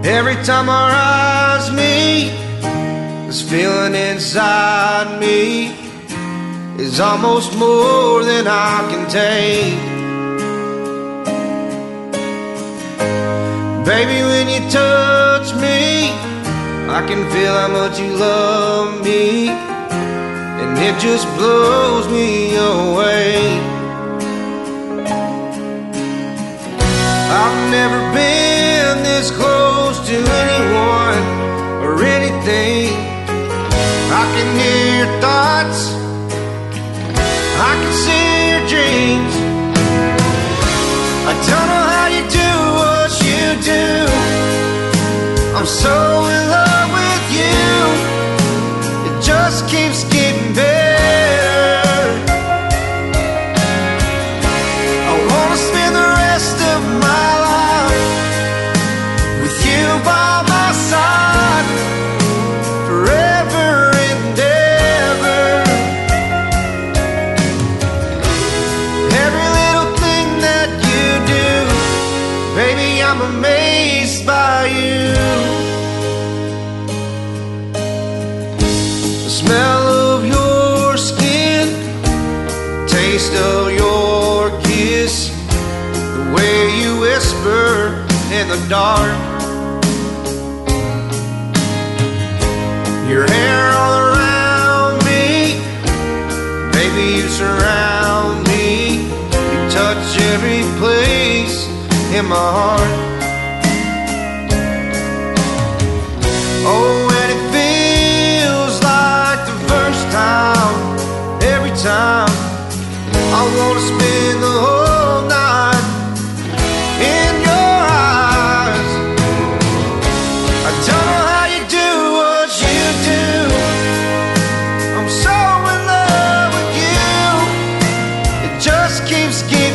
Every time our eyes meet, this feeling inside me is almost more than I can take. Baby, when you touch me, I can feel how much you love me, and it just blows me away. I've never been this close to anyone or anything. I can hear your thoughts, I can see your dreams. I don't know how you do what you do. I'm so in love with you. It just keeps getting better. I wanna spend the rest of my life with you by my side, forever and ever. Every little thing that you do, baby, I'm amazed by you. The smell of your skin, taste of your kiss, the way you whisper in the dark, your hair all around me, baby, you surround me. You touch every place in my heart. Oh, and it feels like the first time. Every time I wanna spend the whole night in your eyes. I don't know how you do what you do. I'm so in love with you. It just keeps getting